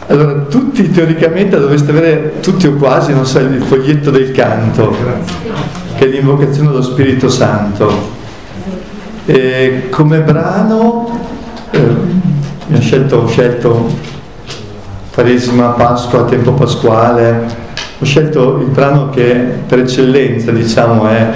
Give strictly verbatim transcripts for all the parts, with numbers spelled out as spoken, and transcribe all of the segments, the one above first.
Allora, tutti teoricamente dovreste avere, tutti o quasi, non so, il foglietto del canto, che è l'invocazione dello Spirito Santo. E come brano, eh, mi ho scelto, ho scelto Quaresima, Pasqua, tempo pasquale, ho scelto il brano che per eccellenza, diciamo, è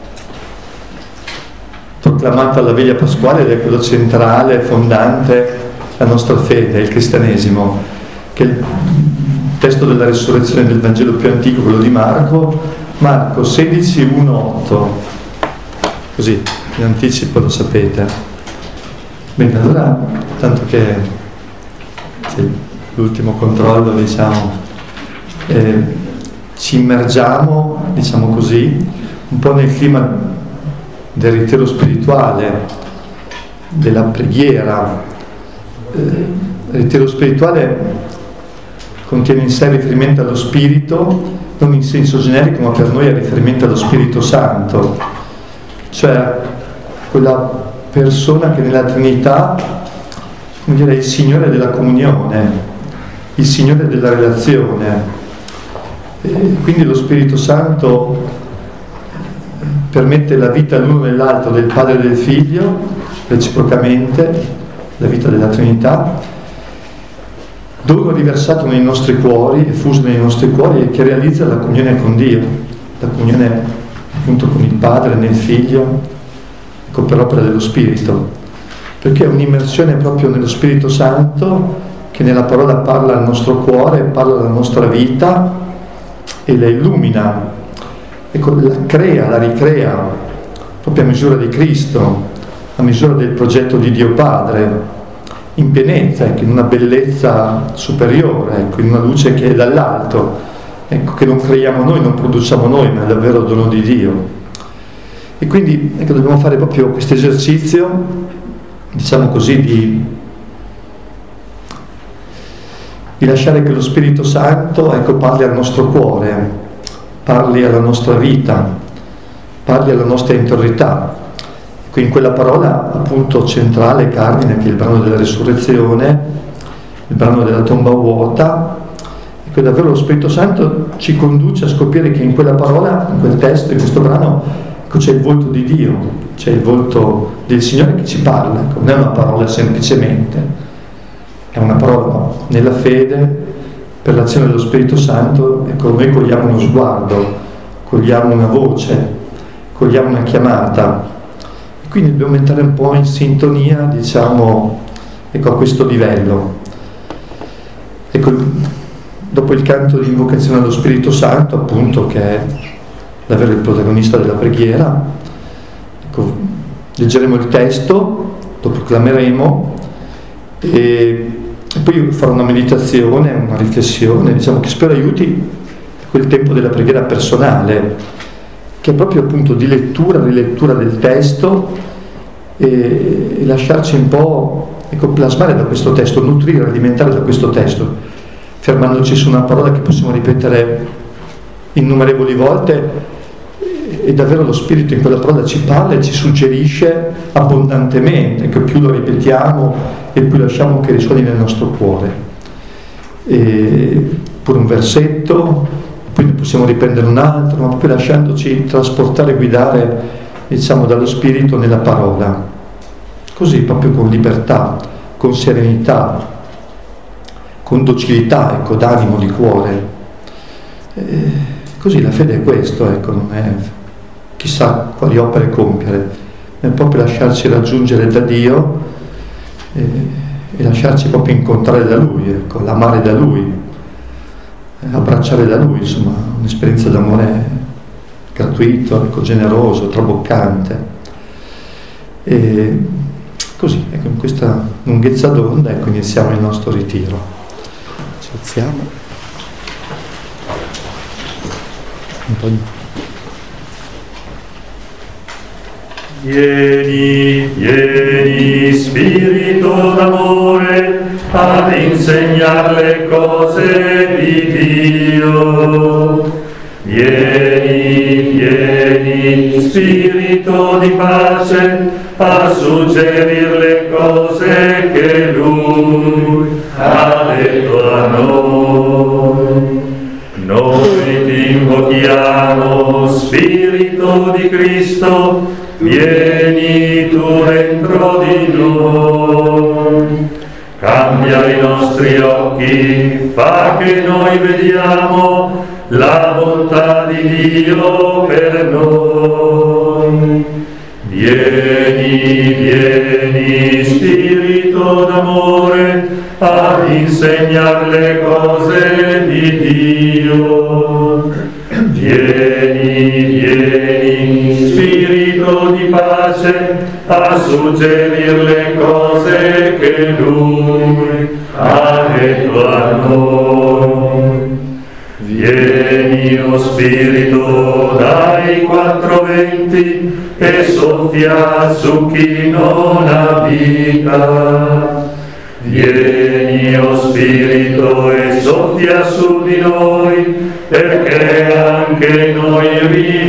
proclamato alla veglia pasquale ed è quello centrale, fondante la nostra fede, il cristianesimo, che è il testo della resurrezione del Vangelo più antico, quello di Marco, Marco sedici, uno, otto, così in anticipo lo sapete. Bene, allora, tanto che c'è l'ultimo controllo, diciamo, eh, ci immergiamo, diciamo così, un po' nel clima del ritiro spirituale, della preghiera. Eh, il ritiro spirituale contiene in sé riferimento allo Spirito, non in senso generico, ma per noi è riferimento allo Spirito Santo, cioè quella persona che nella Trinità, come dire, è il Signore della comunione, il Signore della relazione. E quindi lo Spirito Santo permette la vita l'uno nell'altro del Padre e del Figlio, reciprocamente, la vita della Trinità, dono riversato nei nostri cuori, effuso nei nostri cuori, e che realizza la comunione con Dio, la comunione appunto con il Padre, nel Figlio, ecco, per opera dello Spirito, perché è un'immersione proprio nello Spirito Santo che nella parola parla al nostro cuore, parla alla nostra vita e la illumina, ecco, la crea, la ricrea, proprio a misura di Cristo, a misura del progetto di Dio Padre, in pienezza, ecco, in una bellezza superiore, ecco, in una luce che è dall'alto, ecco, che non creiamo noi, non produciamo noi, ma è davvero dono di Dio. E quindi, ecco, dobbiamo fare proprio questo esercizio, diciamo così, di, di lasciare che lo Spirito Santo, ecco, parli al nostro cuore, parli alla nostra vita, parli alla nostra interiorità. In quella parola appunto centrale, cardine, che è il brano della resurrezione, il brano della tomba vuota, e che davvero lo Spirito Santo ci conduce a scoprire che in quella parola, in quel testo, in questo brano, ecco, c'è il volto di Dio, c'è il volto del Signore che ci parla, ecco, non è una parola semplicemente, è una parola nella fede, per l'azione dello Spirito Santo, ecco, noi cogliamo uno sguardo, cogliamo una voce, cogliamo una chiamata. Quindi dobbiamo entrare un po' in sintonia, diciamo, ecco, a questo livello. Ecco, dopo il canto di invocazione allo Spirito Santo, appunto, che è davvero il protagonista della preghiera, ecco, leggeremo il testo, lo proclameremo e, e poi farò una meditazione, una riflessione, diciamo, che spero aiuti quel tempo della preghiera personale, che è proprio appunto di lettura, rilettura del testo e, e lasciarci un po', ecco, plasmare da questo testo, nutrire, alimentare da questo testo, fermandoci su una parola che possiamo ripetere innumerevoli volte e, e davvero lo Spirito in quella parola ci parla e ci suggerisce abbondantemente, che più lo ripetiamo e più lasciamo che risuoni nel nostro cuore. E, pure un versetto, quindi possiamo riprendere un altro, ma proprio lasciandoci trasportare e guidare, diciamo, dallo Spirito nella parola, così proprio con libertà, con serenità, con docilità, ecco, d'animo, di cuore. E così la fede è questo, ecco, non è chissà quali opere compiere, è proprio lasciarci raggiungere da Dio e, e lasciarci proprio incontrare da Lui, ecco, l'amare da Lui, abbracciare da Lui, insomma, un'esperienza d'amore gratuito, ecco, generoso, traboccante. E così, ecco, in questa lunghezza d'onda, ecco, iniziamo il nostro ritiro. Ci alziamo. Antonio. Vieni, vieni, Spirito d'amore, ad insegnar le cose di Dio. Vieni, vieni, Spirito di pace, a suggerir le cose che Lui ha detto a noi. noi. Noi ti invochiamo, Spirito di Cristo, vieni tu dentro di noi. Cambia i nostri occhi, fa che noi vediamo la bontà di Dio per noi. Vieni, vieni, Spirito d'amore, ad insegnare le cose di Dio. Vieni, vieni, Spirito di pace, a suggerire le cose che Lui ha detto a noi. Vieni, o Spirito, dai quattro venti e soffia su chi non ha vita. Vieni, o Spirito, e soffia su di noi, perché anche noi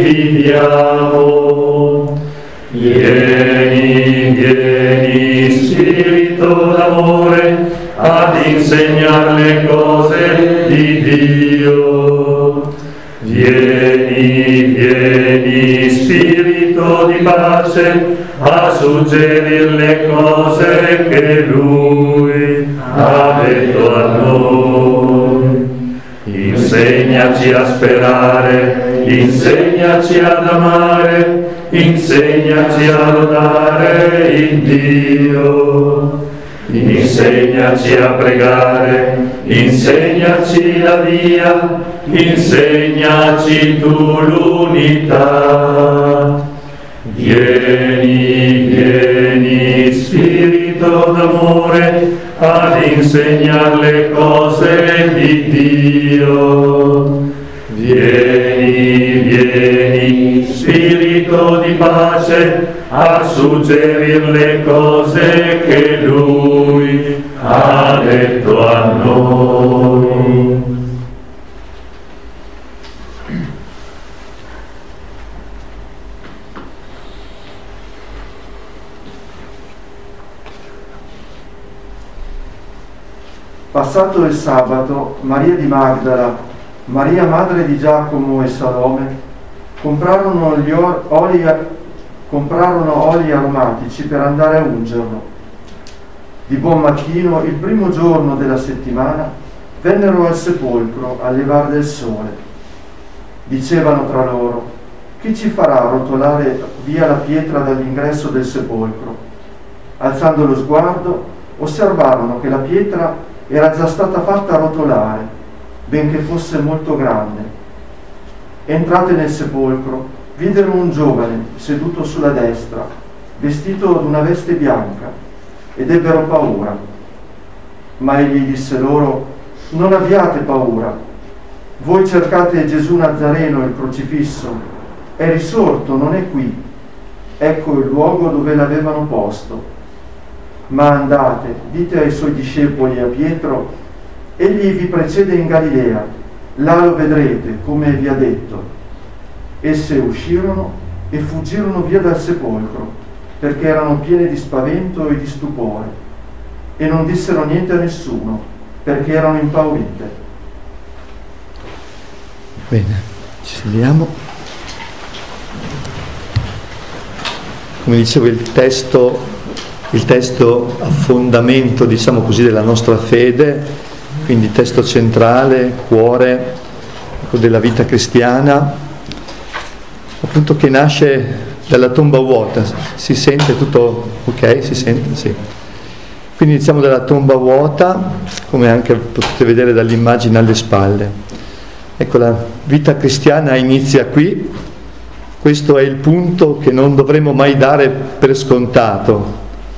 riviviamo. Vieni, vieni, Spirito d'amore, ad insegnare le cose di Dio. Vieni, vieni, Spirito di pace, a suggerire le cose che Lui ha detto a noi. Insegnaci a sperare, insegnaci ad amare, insegnaci a lodare il Dio. Insegnaci a pregare, insegnaci la via, insegnaci tu l'unità. Vieni, vieni, Spirito d'amore, ad insegnare le cose di Dio. Vieni, vieni, Spirito di pace, a suggerire le cose che Lui ha detto a noi. Passato il sabato, Maria di Magdala, Maria madre di Giacomo e Salome, comprarono, gli or- oli, comprarono oli aromatici per andare a ungerlo. Di buon mattino, il primo giorno della settimana, vennero al sepolcro a levar del sole. Dicevano tra loro: chi ci farà rotolare via la pietra dall'ingresso del sepolcro? Alzando lo sguardo, osservarono che la pietra era già stata fatta rotolare, benché fosse molto grande. Entrate nel sepolcro, videro un giovane seduto sulla destra, vestito d'una veste bianca, ed ebbero paura. Ma egli disse loro: non abbiate paura. Voi cercate Gesù Nazareno, il crocifisso. È risorto, non è qui. Ecco il luogo dove l'avevano posto. Ma andate, dite ai suoi discepoli e a Pietro: egli vi precede in Galilea, là lo vedrete, come vi ha detto. Esse uscirono e fuggirono via dal sepolcro, perché erano piene di spavento e di stupore, e non dissero niente a nessuno, perché erano impaurite. Bene, ci sediamo. Come dicevo, il testo il testo a fondamento, diciamo così, della nostra fede, quindi testo centrale, cuore, ecco, della vita cristiana, appunto, che nasce dalla tomba vuota. Si sente tutto ok? Si sente? Sì. Quindi iniziamo dalla tomba vuota, come anche potete vedere dall'immagine alle spalle. Ecco, la vita cristiana inizia qui. Questo è il punto che non dovremmo mai dare per scontato,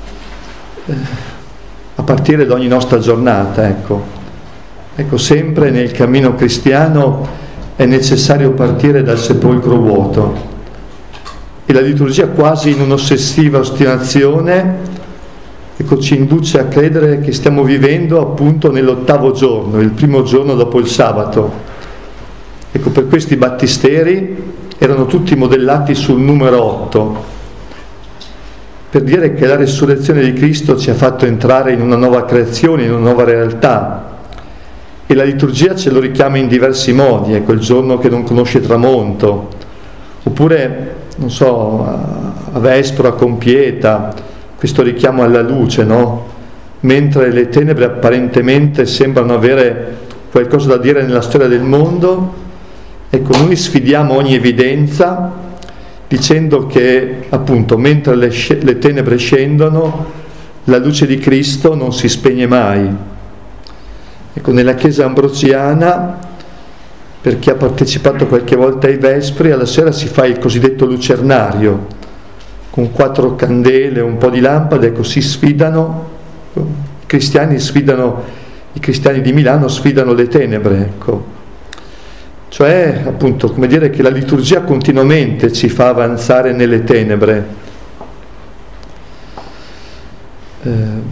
a partire da ogni nostra giornata. Ecco. Ecco, sempre nel cammino cristiano è necessario partire dal sepolcro vuoto, e la liturgia, quasi in un'ossessiva ostinazione, ecco, ci induce a credere che stiamo vivendo appunto nell'ottavo giorno, il primo giorno dopo il sabato. Ecco, per questi battisteri erano tutti modellati sul numero otto, per dire che la resurrezione di Cristo ci ha fatto entrare in una nuova creazione, in una nuova realtà, e la liturgia ce lo richiama in diversi modi, è quel giorno che non conosce tramonto, oppure, non so, a Vespro, a Compieta, questo richiamo alla luce, no? Mentre le tenebre apparentemente sembrano avere qualcosa da dire nella storia del mondo, ecco, noi sfidiamo ogni evidenza dicendo che, appunto, mentre le, le tenebre scendono, la luce di Cristo non si spegne mai. Ecco, nella Chiesa ambrosiana, per chi ha partecipato qualche volta ai Vespri, alla sera si fa il cosiddetto lucernario, con quattro candele, un po' di lampade, ecco, si sfidano, i cristiani sfidano, i cristiani di Milano sfidano le tenebre, ecco. Cioè, appunto, come dire che la liturgia continuamente ci fa avanzare nelle tenebre. Eh,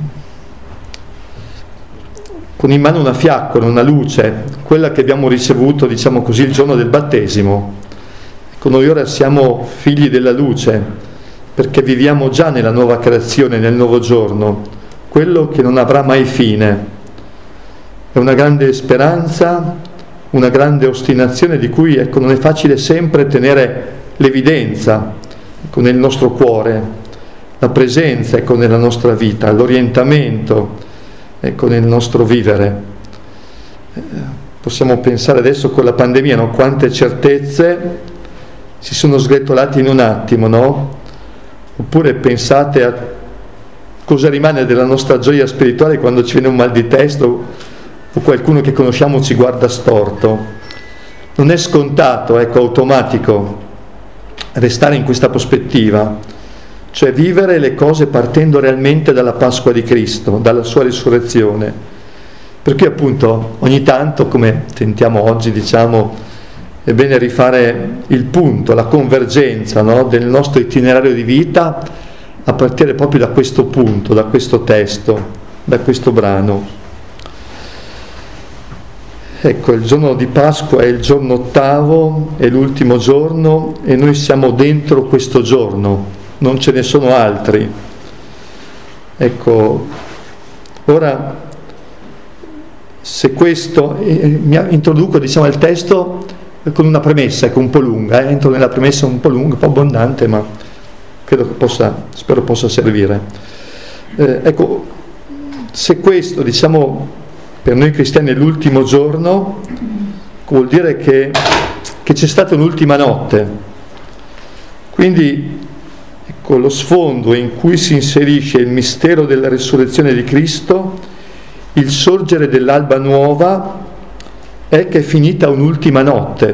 con in mano una fiaccola, una luce, quella che abbiamo ricevuto, diciamo così, il giorno del battesimo. Ecco, noi ora siamo figli della luce, perché viviamo già nella nuova creazione, nel nuovo giorno, quello che non avrà mai fine. È una grande speranza, una grande ostinazione di cui, ecco, non è facile sempre tenere l'evidenza, ecco, nel nostro cuore, la presenza, ecco, nella nostra vita, l'orientamento, ecco, nel nostro vivere. Eh, possiamo pensare adesso con la pandemia, no? Quante certezze si sono sgretolate in un attimo, no? Oppure pensate a cosa rimane della nostra gioia spirituale quando ci viene un mal di testa o qualcuno che conosciamo ci guarda storto. Non è scontato, ecco, automatico, restare in questa prospettiva, cioè vivere le cose partendo realmente dalla Pasqua di Cristo, dalla sua risurrezione. Perché appunto ogni tanto, come tentiamo oggi, diciamo, è bene rifare il punto, la convergenza, no, del nostro itinerario di vita a partire proprio da questo punto, da questo testo, da questo brano. Ecco, il giorno di Pasqua è il giorno ottavo, è l'ultimo giorno e noi siamo dentro questo giorno, non ce ne sono altri. Ecco, ora, se questo, eh, mi introduco, diciamo, al testo con una premessa, ecco, un po' lunga, eh? entro nella premessa un po' lunga, un po' abbondante, ma credo che possa, spero possa servire. Eh, ecco, se questo, diciamo, per noi cristiani è l'ultimo giorno, vuol dire che, che c'è stata un'ultima notte. Quindi, ecco, lo sfondo in cui si inserisce il mistero della risurrezione di Cristo, il sorgere dell'alba nuova, è che è finita un'ultima notte.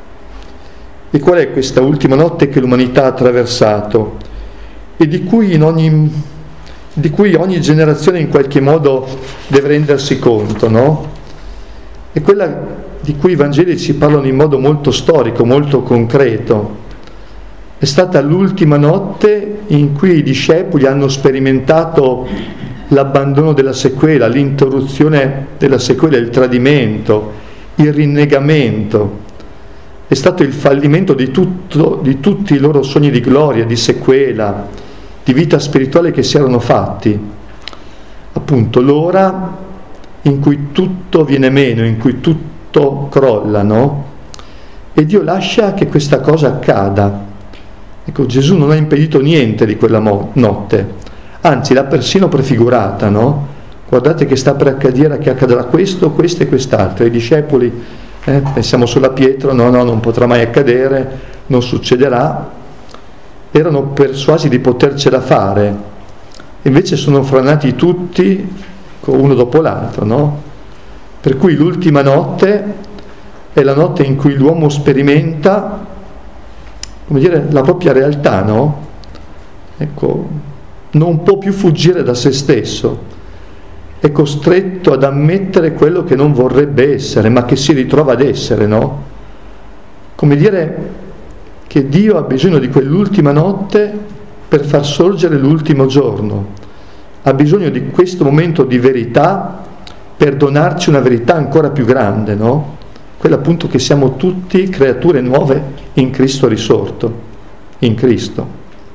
E qual è questa ultima notte che l'umanità ha attraversato e di cui, in ogni, di cui ogni generazione in qualche modo deve rendersi conto, no? È quella di cui i Vangeli ci parlano in modo molto storico, molto concreto. È stata l'ultima notte in cui i discepoli hanno sperimentato l'abbandono della sequela, l'interruzione della sequela, il tradimento, il rinnegamento. È stato il fallimento di, tutto, di tutti i loro sogni di gloria, di sequela, di vita spirituale che si erano fatti. Appunto, l'ora in cui tutto viene meno, in cui tutto crolla, no? E Dio lascia che questa cosa accada. Ecco, Gesù non ha impedito niente di quella mo- notte, anzi l'ha persino prefigurata, no? Guardate che sta per accadere, che accadrà questo, questo e quest'altro. I discepoli, eh, pensiamo solo a Pietro, no, no, non potrà mai accadere, non succederà. Erano persuasi di potercela fare, invece sono franati tutti, uno dopo l'altro, no? Per cui l'ultima notte è la notte in cui l'uomo sperimenta, come dire, la propria realtà, no? Ecco, non può più fuggire da se stesso. È costretto ad ammettere quello che non vorrebbe essere, ma che si ritrova ad essere, no? Come dire che Dio ha bisogno di quell'ultima notte per far sorgere l'ultimo giorno. Ha bisogno di questo momento di verità per donarci una verità ancora più grande, no? Quella appunto che siamo tutti creature nuove in Cristo risorto, in Cristo.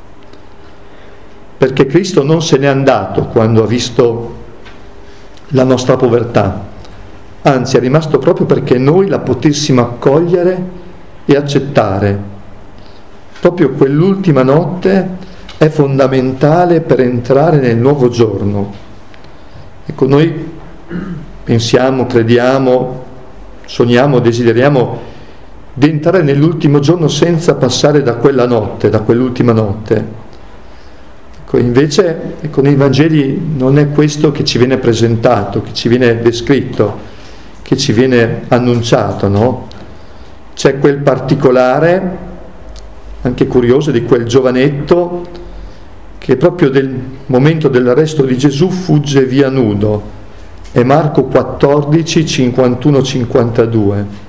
Perché Cristo non se n'è andato quando ha visto la nostra povertà, anzi è rimasto proprio perché noi la potessimo accogliere e accettare. Proprio quell'ultima notte è fondamentale per entrare nel nuovo giorno. Ecco, noi pensiamo, crediamo, sogniamo, desideriamo di entrare nell'ultimo giorno senza passare da quella notte, da quell'ultima notte. Ecco, invece ecco, nei Vangeli non è questo che ci viene presentato, che ci viene descritto, che ci viene annunciato, no? C'è quel particolare, anche curioso, di quel giovanetto che proprio del momento dell'arresto di Gesù fugge via nudo. È Marco quattordici, cinquantuno cinquantadue.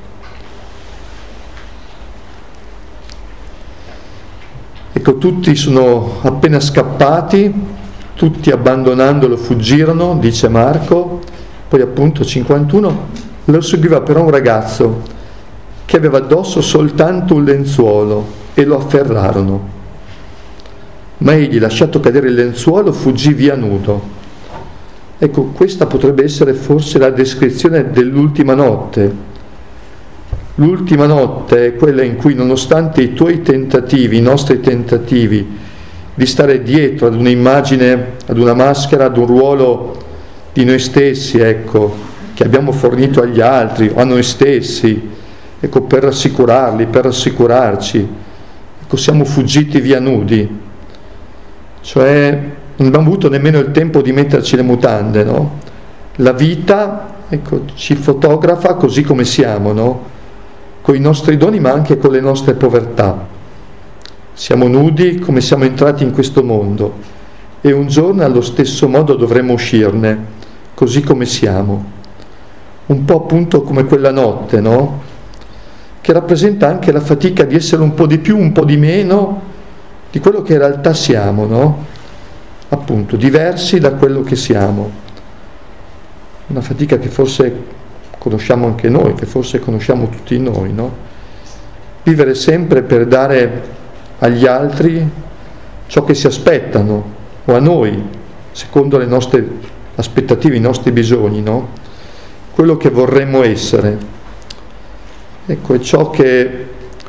Ecco, tutti sono appena scappati, tutti abbandonandolo fuggirono, dice Marco. Poi appunto cinquantuno, lo seguiva però un ragazzo che aveva addosso soltanto un lenzuolo e lo afferrarono. Ma egli, lasciato cadere il lenzuolo, fuggì via nudo. Ecco, questa potrebbe essere forse la descrizione dell'ultima notte. L'ultima notte è quella in cui, nonostante i tuoi tentativi, i nostri tentativi, di stare dietro ad un'immagine, ad una maschera, ad un ruolo di noi stessi, ecco, che abbiamo fornito agli altri o a noi stessi, ecco, per rassicurarli, per rassicurarci, ecco, siamo fuggiti via nudi. Cioè, non abbiamo avuto nemmeno il tempo di metterci le mutande, no? La vita, ecco, ci fotografa così come siamo, no? Con i nostri doni ma anche con le nostre povertà. Siamo nudi come siamo entrati in questo mondo e un giorno allo stesso modo dovremo uscirne, così come siamo. Un po' appunto come quella notte, no? Che rappresenta anche la fatica di essere un po' di più, un po' di meno di quello che in realtà siamo, no? Appunto, diversi da quello che siamo. Una fatica che forse conosciamo anche noi, che forse conosciamo tutti noi, no? Vivere sempre per dare agli altri ciò che si aspettano, o a noi, secondo le nostre aspettative, i nostri bisogni, no? Quello che vorremmo essere. Ecco, è ciò che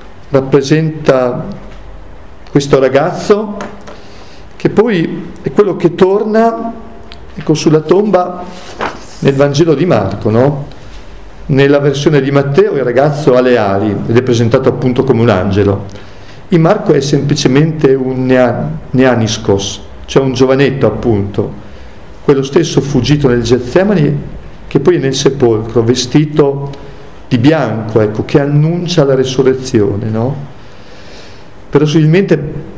rappresenta questo ragazzo, che poi è quello che torna, ecco, sulla tomba nel Vangelo di Marco, no? Nella versione di Matteo il ragazzo ha le ali ed è presentato appunto come un angelo. In Marco è semplicemente un neaniskos, cioè un giovanetto appunto, quello stesso fuggito nel Getsemani che poi è nel sepolcro, vestito di bianco, ecco, che annuncia la resurrezione, no? Verosimilmente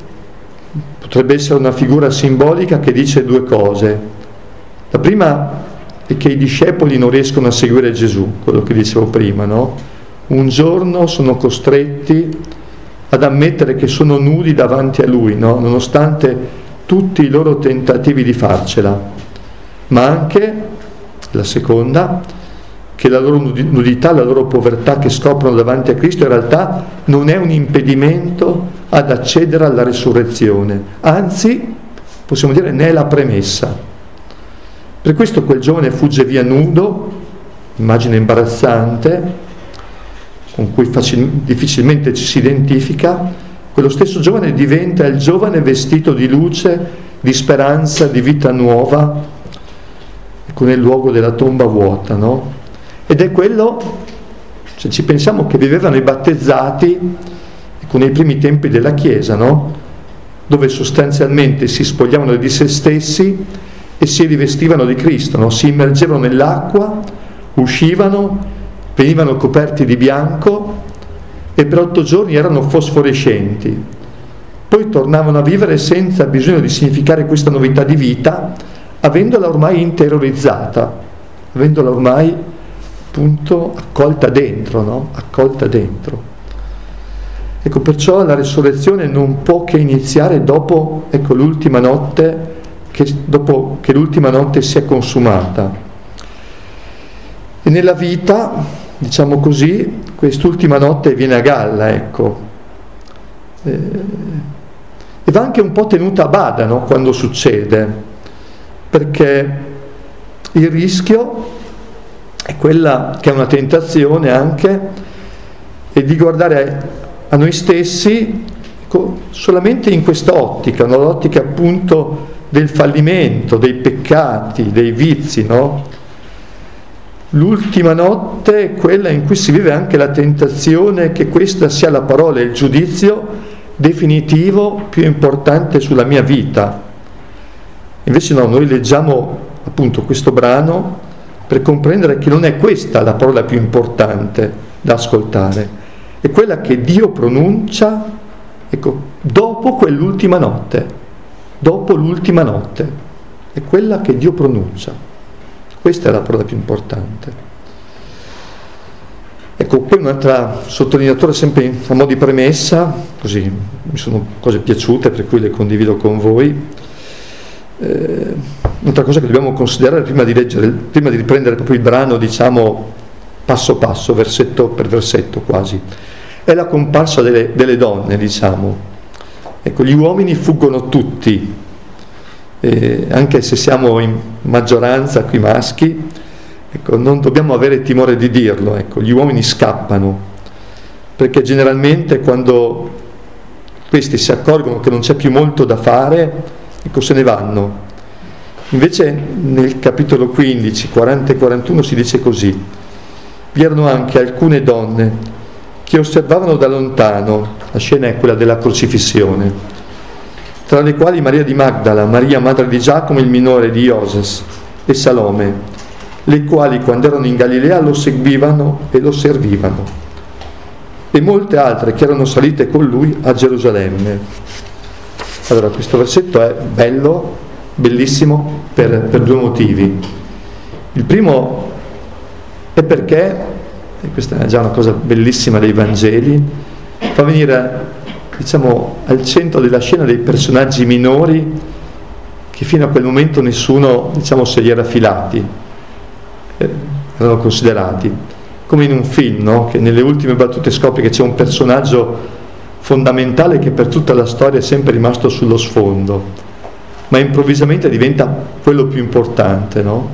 potrebbe essere una figura simbolica che dice due cose. La prima è che i discepoli non riescono a seguire Gesù, quello che dicevo prima, no? Un giorno sono costretti ad ammettere che sono nudi davanti a Lui, no? Nonostante tutti i loro tentativi di farcela. Ma anche, la seconda, che la loro nudità, la loro povertà che scoprono davanti a Cristo in realtà non è un impedimento ad accedere alla resurrezione, anzi, possiamo dire, ne è la premessa. Per questo quel giovane fugge via nudo, immagine imbarazzante, con cui facil- difficilmente ci si identifica. Quello stesso giovane diventa il giovane vestito di luce, di speranza, di vita nuova, ecco, nel luogo della tomba vuota, no? Ed è quello, se ci pensiamo, che vivevano i battezzati, ecco, nei primi tempi della Chiesa, no? Dove sostanzialmente si spogliavano di se stessi e si rivestivano di Cristo, no? Si immergevano nell'acqua, uscivano, venivano coperti di bianco e per otto giorni erano fosforescenti. Poi tornavano a vivere senza bisogno di significare questa novità di vita, avendola ormai interiorizzata, avendola ormai appunto accolta dentro, no? Accolta dentro. Ecco, perciò la resurrezione non può che iniziare dopo, ecco, l'ultima notte, che dopo che l'ultima notte si è consumata. E nella vita, diciamo così, quest'ultima notte viene a galla, ecco. Eh, e va anche un po' tenuta a bada, no? Quando succede, perché il rischio è quella che è una tentazione anche, è di guardare a noi stessi ecco, solamente in questa ottica, no? L'ottica appunto del fallimento, dei peccati, dei vizi, no? L'ultima notte è quella in cui si vive anche la tentazione che questa sia la parola e il giudizio definitivo più importante sulla mia vita. Invece no, noi leggiamo appunto questo brano per comprendere che non è questa la parola più importante da ascoltare, è quella che Dio pronuncia, ecco, dopo quell'ultima notte, dopo l'ultima notte, è quella che Dio pronuncia. Questa è la parola più importante. Ecco, poi un'altra sottolineatura sempre a mo' di premessa, così mi sono cose piaciute per cui le condivido con voi. Eh, un'altra cosa che dobbiamo considerare prima di leggere, prima di riprendere proprio il brano, diciamo passo passo, versetto per versetto quasi, è la comparsa delle, delle donne, diciamo. Ecco, gli uomini fuggono tutti, eh, anche se siamo in maggioranza qui maschi, ecco, non dobbiamo avere timore di dirlo, ecco, gli uomini scappano, perché generalmente quando questi si accorgono che non c'è più molto da fare, ecco, se ne vanno. Invece nel capitolo quindici, quaranta e quarantuno si dice così: vi erano anche alcune donne che osservavano da lontano, la scena è quella della crocifissione, tra le quali Maria di Magdala, Maria madre di Giacomo il minore, di Ioses e Salome, le quali quando erano in Galilea lo seguivano e lo servivano, e molte altre che erano salite con lui a Gerusalemme. Allora, questo versetto è bello, bellissimo per, per due motivi. Il primo è perché, e questa è già una cosa bellissima dei Vangeli, fa venire, diciamo, al centro della scena dei personaggi minori che fino a quel momento nessuno, diciamo, se li era filati, eh, erano considerati, come in un film, no? Che nelle ultime battute scopri che c'è un personaggio fondamentale che per tutta la storia è sempre rimasto sullo sfondo, ma improvvisamente diventa quello più importante, no?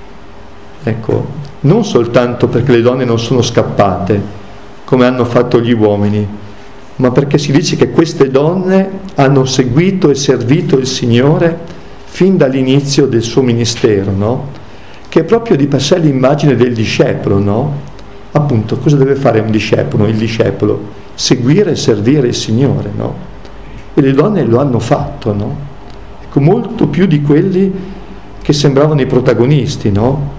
Ecco, non soltanto perché le donne non sono scappate, come hanno fatto gli uomini, ma perché si dice che queste donne hanno seguito e servito il Signore fin dall'inizio del suo ministero, no? Che è proprio di per sé l'immagine del discepolo, no? Appunto, cosa deve fare un discepolo? Il discepolo seguire e servire il Signore, no? E le donne lo hanno fatto, no? Ecco, molto più di quelli che sembravano i protagonisti, no?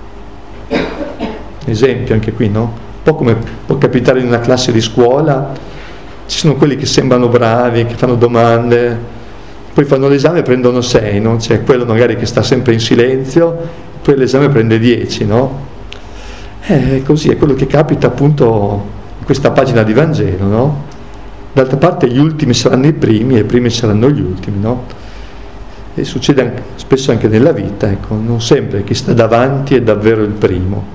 Esempio anche qui, no? Un po' come può capitare in una classe di scuola, ci sono quelli che sembrano bravi, che fanno domande, poi fanno l'esame e prendono sei, no? C'è quello magari che sta sempre in silenzio, poi l'esame prende dieci, no? È così, è quello che capita appunto in questa pagina di Vangelo, no? D'altra parte gli ultimi saranno i primi e i primi saranno gli ultimi, no? E succede anche, spesso anche nella vita, ecco, non sempre chi sta davanti è davvero il primo.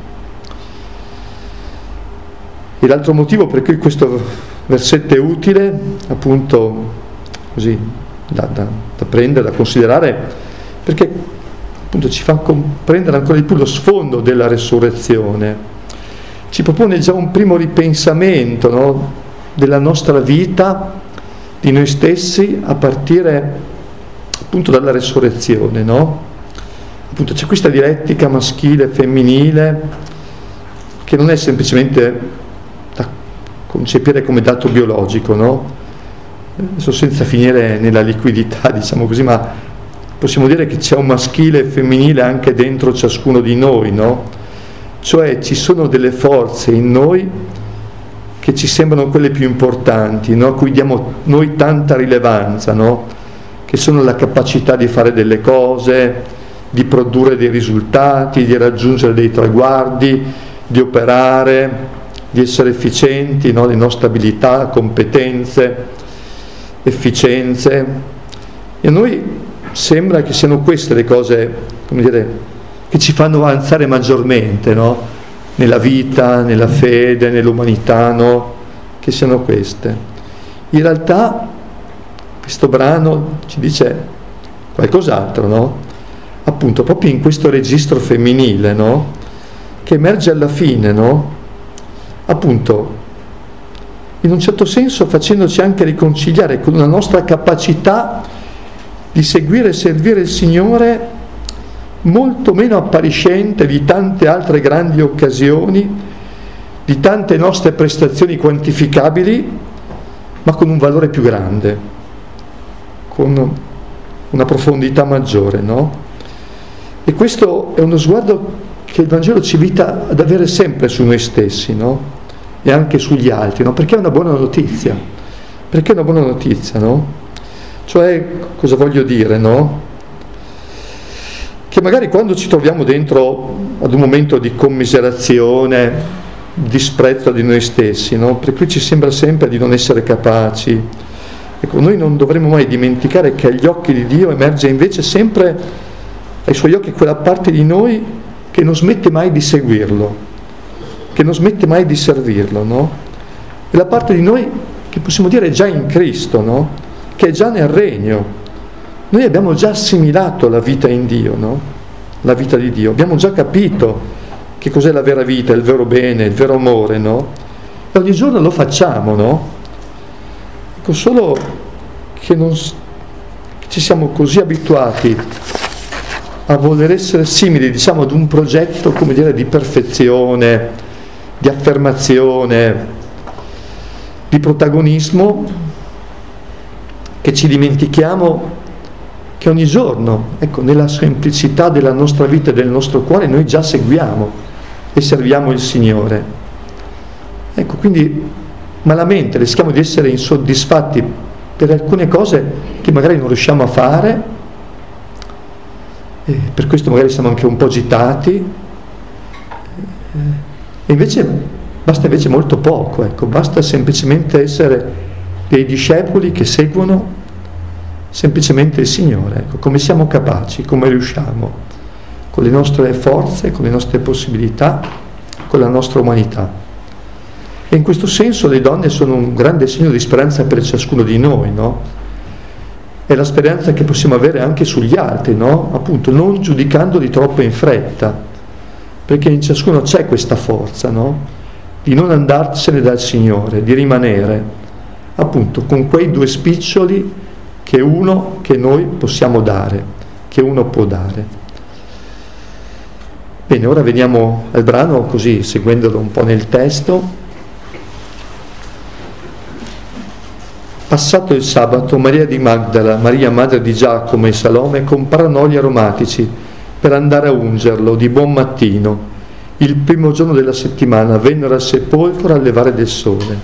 E l'altro motivo per cui questo versetto è utile, appunto, così, da, da, da prendere, da considerare, perché appunto ci fa comprendere ancora di più lo sfondo della resurrezione. Ci propone già un primo ripensamento, no, della nostra vita, di noi stessi, a partire appunto dalla resurrezione, no? Appunto c'è questa dialettica maschile e femminile che non è semplicemente da concepire come dato biologico, no? Adesso senza finire nella liquidità, diciamo così, ma possiamo dire che c'è un maschile e femminile anche dentro ciascuno di noi, no? Cioè ci sono delle forze in noi che ci sembrano quelle più importanti, no? A cui diamo noi tanta rilevanza, no? Che sono la capacità di fare delle cose, di produrre dei risultati, di raggiungere dei traguardi, di operare, di essere efficienti, no? Le nostre abilità, competenze, efficienze. E a noi sembra che siano queste le cose, come dire, che ci fanno avanzare maggiormente, no? Nella vita, nella fede, nell'umanità, no? Che siano queste. In realtà questo brano ci dice qualcos'altro, no? Appunto, proprio in questo registro femminile, no? che emerge alla fine, no? Appunto, in un certo senso facendoci anche riconciliare con la nostra capacità di seguire e servire il Signore molto meno appariscente di tante altre grandi occasioni, di tante nostre prestazioni quantificabili, ma con un valore più grande, con una profondità maggiore, no? E questo è uno sguardo che il Vangelo ci invita ad avere sempre su noi stessi, no? E anche sugli altri, no? Perché è una buona notizia, perché è una buona notizia, no? Cioè, cosa voglio dire, no? Che magari quando ci troviamo dentro ad un momento di commiserazione, disprezzo di noi stessi, no? Per cui ci sembra sempre di non essere capaci. Ecco, noi non dovremmo mai dimenticare che agli occhi di Dio emerge invece sempre, ai Suoi occhi, quella parte di noi che non smette mai di seguirlo, che non smette mai di servirlo, no? E la parte di noi che possiamo dire è già in Cristo, no? Che è già nel regno. Noi abbiamo già assimilato la vita in Dio, no? La vita di Dio. Abbiamo già capito che cos'è la vera vita, il vero bene, il vero amore, no? E ogni giorno lo facciamo, no? Ecco, solo che, non, che ci siamo così abituati a voler essere simili, diciamo, ad un progetto, come dire, di perfezione, di affermazione, di protagonismo, che ci dimentichiamo che ogni giorno, ecco, nella semplicità della nostra vita e del nostro cuore, noi già seguiamo e serviamo il Signore. Ecco, quindi malamente rischiamo di essere insoddisfatti per alcune cose che magari non riusciamo a fare, e per questo magari siamo anche un po' agitati. E invece basta invece molto poco, ecco, basta semplicemente essere dei discepoli che seguono semplicemente il Signore, ecco, come siamo capaci, come riusciamo, con le nostre forze, con le nostre possibilità, con la nostra umanità. E in questo senso le donne sono un grande segno di speranza per ciascuno di noi, no? È la speranza che possiamo avere anche sugli altri, no? Appunto, non giudicandoli troppo in fretta, perché in ciascuno c'è questa forza, no? Di non andarsene dal Signore, di rimanere, appunto, con quei due spiccioli che uno, che noi possiamo dare, che uno può dare. Bene, ora veniamo al brano, così, seguendolo un po' nel testo. Passato il sabato, Maria di Magdala, Maria madre di Giacomo e Salome comprarono oli aromatici per andare a ungerlo di buon mattino. Il primo giorno della settimana vennero al sepolcro al levare del sole.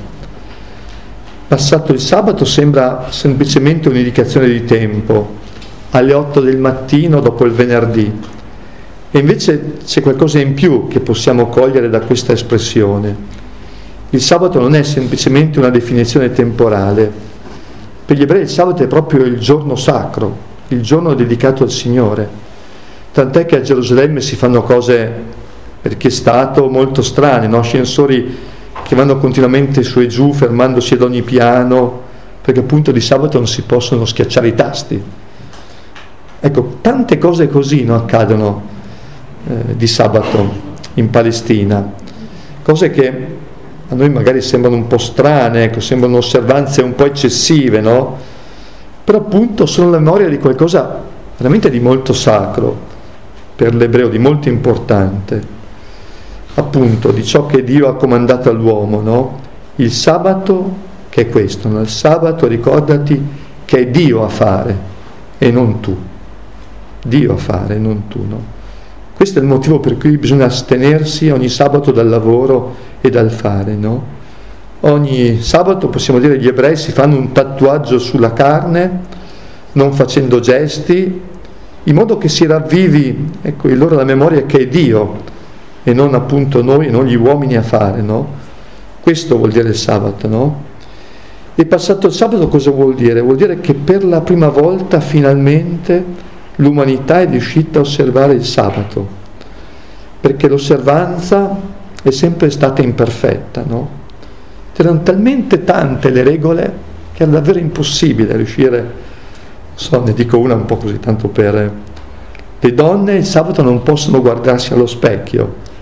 Passato il sabato sembra semplicemente un'indicazione di tempo, alle otto del mattino dopo il venerdì. E invece c'è qualcosa in più che possiamo cogliere da questa espressione. Il sabato non è semplicemente una definizione temporale. Per gli ebrei il sabato è proprio il giorno sacro, il giorno dedicato al Signore. Tant'è che a Gerusalemme si fanno cose, perché è stato, molto strane, no? Ascensori che vanno continuamente su e giù, fermandosi ad ogni piano, perché appunto di sabato non si possono schiacciare i tasti. Ecco, tante cose così, no, accadono eh, di sabato in Palestina, cose che a noi magari sembrano un po' strane, ecco, sembrano osservanze un po' eccessive, no? Però appunto sono la memoria di qualcosa veramente di molto sacro per l'ebreo, di molto importante, appunto di ciò che Dio ha comandato all'uomo, no? Il sabato, che è questo, no? Il sabato, ricordati che è Dio a fare e non tu, Dio a fare e non tu, no? Questo è il motivo per cui bisogna astenersi ogni sabato dal lavoro e dal fare, no? Ogni sabato, possiamo dire, gli ebrei si fanno un tatuaggio sulla carne, non facendo gesti, in modo che si ravvivi, ecco, in loro la memoria che è Dio e non appunto noi, non gli uomini a fare, no? Questo vuol dire il sabato, no? E passato il sabato cosa vuol dire? Vuol dire che per la prima volta finalmente l'umanità è riuscita a osservare il sabato, perché l'osservanza è sempre stata imperfetta, no? Erano talmente tante le regole che era davvero impossibile riuscire. So, ne dico una un po' così, tanto per... Le donne il sabato non possono guardarsi allo specchio,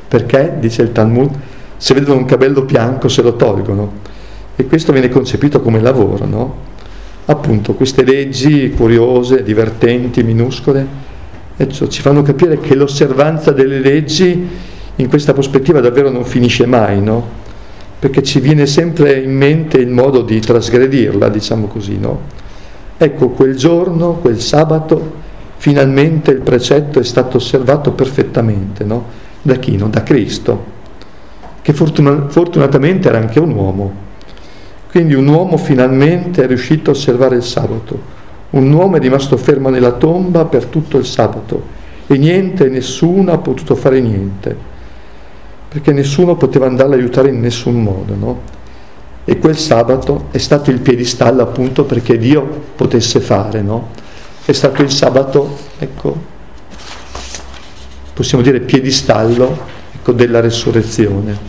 Perché, dice il Talmud, se vedono un capello bianco se lo tolgono. E questo viene concepito come lavoro, no? Appunto, queste leggi curiose, divertenti, minuscole, e cioè, ci fanno capire che l'osservanza delle leggi in questa prospettiva davvero non finisce mai, no? Perché ci viene sempre in mente il modo di trasgredirla, diciamo così, no? Ecco, quel giorno, quel sabato, finalmente il precetto è stato osservato perfettamente, no? Da chi? No? Da Cristo, che fortuna- fortunatamente era anche un uomo. Quindi un uomo finalmente è riuscito a osservare il sabato. Un uomo è rimasto fermo nella tomba per tutto il sabato e niente e nessuno ha potuto fare niente, perché nessuno poteva andarlo a aiutare in nessun modo, no? E quel sabato è stato il piedistallo appunto perché Dio potesse fare, no? È stato il sabato, ecco, possiamo dire piedistallo, ecco, della resurrezione.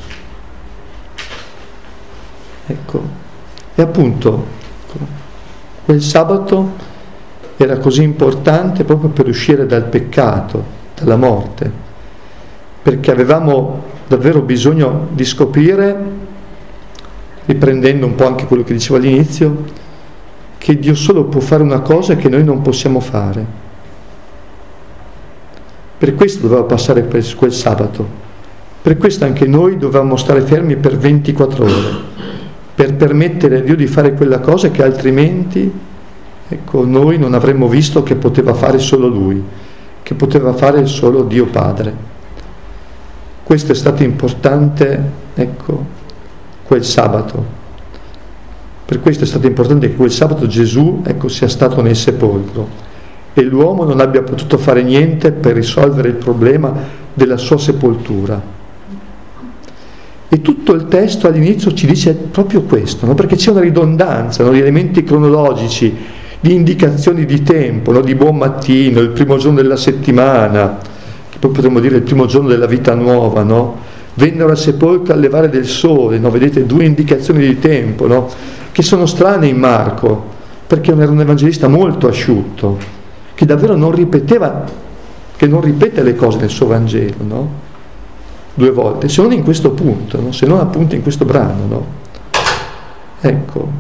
Ecco. E appunto quel sabato era così importante proprio per uscire dal peccato, dalla morte, perché avevamo davvero bisogno di scoprire, riprendendo un po' anche quello che dicevo all'inizio, che Dio solo può fare una cosa che noi non possiamo fare. Per questo doveva passare per quel sabato, per questo anche noi dovevamo stare fermi per ventiquattro ore, per permettere a Dio di fare quella cosa che altrimenti, ecco, noi non avremmo visto che poteva fare solo Lui, che poteva fare solo Dio Padre. Questo è stato importante, ecco, quel sabato. Per questo è stato importante che quel sabato Gesù, ecco, sia stato nel sepolcro e l'uomo non abbia potuto fare niente per risolvere il problema della sua sepoltura. E tutto il testo all'inizio ci dice proprio questo, no? Perché c'è una ridondanza, no? Di elementi cronologici, di indicazioni di tempo, no? Di buon mattino, il primo giorno della settimana, che poi potremmo dire il primo giorno della vita nuova, no? Vennero al sepolcro al levare del sole, no? Vedete, due indicazioni di tempo, no? Che sono strane in Marco, perché era un evangelista molto asciutto, che davvero non ripeteva, che non ripete le cose nel suo Vangelo, no? Due volte, se non in questo punto, no? Se non appunto in questo brano, no? Ecco.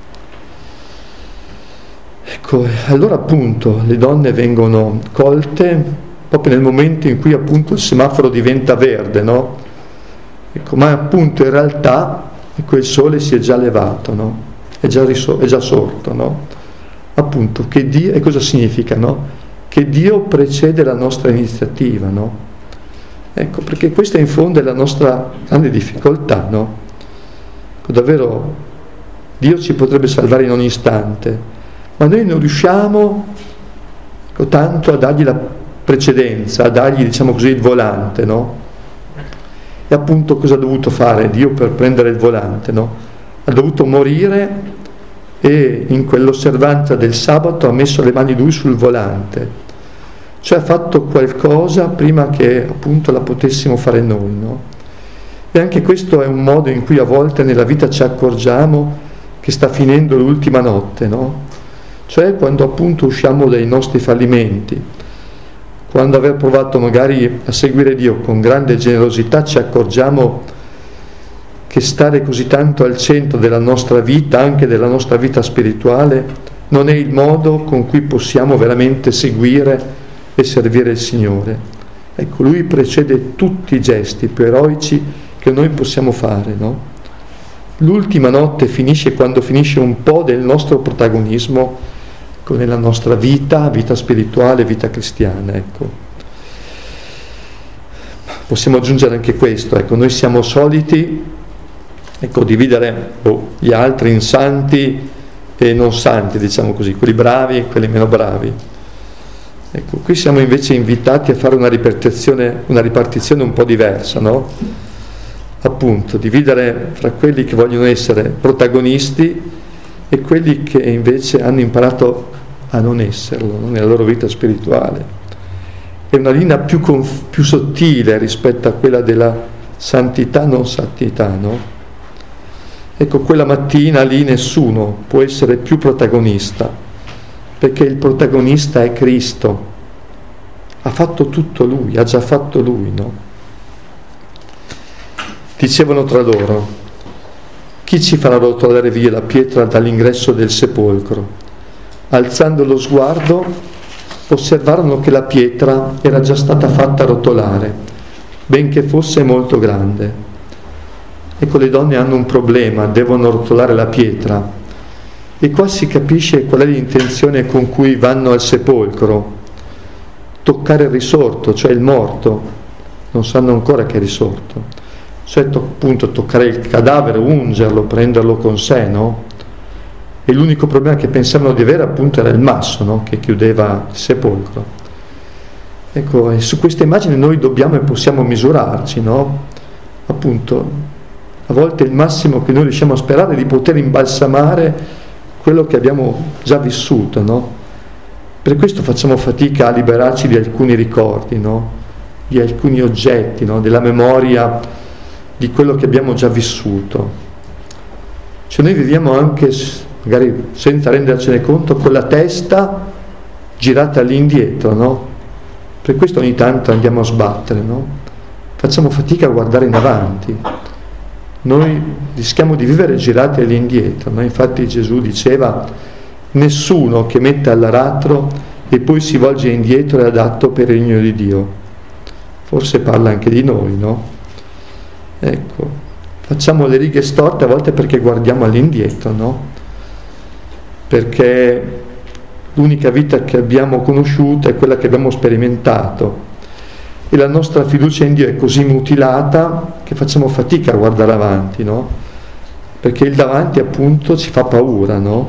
Ecco, allora appunto le donne vengono colte proprio nel momento in cui appunto il semaforo diventa verde, no? Ecco, ma appunto in realtà ecco, il sole si è già levato, no? È già, riso- è già sorto, no? Appunto, che Dio, e cosa significa, no? Che Dio precede la nostra iniziativa, no? Ecco, perché questa in fondo è la nostra grande difficoltà, no? Davvero Dio ci potrebbe salvare in ogni istante, ma noi non riusciamo, ecco, tanto a dargli la precedenza, a dargli, diciamo così, il volante, no? E appunto cosa ha dovuto fare Dio per prendere il volante, no? Ha dovuto morire e in quell'osservanza del sabato ha messo le mani lui sul volante. Cioè ha fatto qualcosa prima che appunto la potessimo fare noi, no? E anche questo è un modo in cui a volte nella vita ci accorgiamo che sta finendo l'ultima notte, no? Cioè quando appunto usciamo dai nostri fallimenti, quando aver provato magari a seguire Dio con grande generosità ci accorgiamo che stare così tanto al centro della nostra vita, anche della nostra vita spirituale, non è il modo con cui possiamo veramente seguire e servire il Signore. Ecco, Lui precede tutti i gesti più eroici che noi possiamo fare, no? L'ultima notte finisce quando finisce un po' del nostro protagonismo ecco, nella nostra vita, vita spirituale, vita cristiana, ecco. Possiamo aggiungere anche questo, ecco, noi siamo soliti ecco, dividere oh, gli altri in santi e non santi, diciamo così, quelli bravi e quelli meno bravi. Ecco, qui siamo invece invitati a fare una ripartizione, una ripartizione un po' diversa, no? Appunto, dividere fra quelli che vogliono essere protagonisti e quelli che invece hanno imparato a non esserlo, no? Nella loro vita spirituale. È una linea più, conf- più sottile rispetto a quella della santità non santità, no? Ecco, quella mattina lì nessuno può essere più protagonista, perché il protagonista è Cristo, ha fatto tutto Lui, ha già fatto Lui, no? dicevano tra loro: chi ci farà rotolare via la pietra dall'ingresso del sepolcro? Alzando lo sguardo, osservarono che la pietra era già stata fatta rotolare, benché fosse molto grande. Ecco, le donne hanno un problema, devono rotolare la pietra. E qua si capisce qual è l'intenzione con cui vanno al sepolcro: toccare il risorto, cioè il morto. Non sanno ancora che è risorto. Cioè, to- appunto, toccare il cadavere, ungerlo, prenderlo con sé, no? E l'unico problema che pensavano di avere, appunto, era il masso, no? Che chiudeva il sepolcro. Ecco, e su questa immagine noi dobbiamo e possiamo misurarci, no? Appunto, a volte il massimo che noi riusciamo a sperare è di poter imbalsamare quello che abbiamo già vissuto, no? Per questo facciamo fatica a liberarci di alcuni ricordi, no? Di alcuni oggetti, no? Della memoria di quello che abbiamo già vissuto. Cioè noi viviamo anche, magari senza rendercene conto, con la testa girata all'indietro, no? Per questo ogni tanto andiamo a sbattere, no? Facciamo fatica a guardare in avanti. Noi rischiamo di vivere girati all'indietro, no? Infatti Gesù diceva: nessuno che mette all'aratro e poi si volge indietro è adatto per il regno di Dio. Forse parla anche di noi, no? Ecco, facciamo le righe storte a volte perché guardiamo all'indietro, no? Perché l'unica vita che abbiamo conosciuto è quella che abbiamo sperimentato e la nostra fiducia in Dio è così mutilata che facciamo fatica a guardare avanti, no? Perché il davanti, appunto, ci fa paura, no?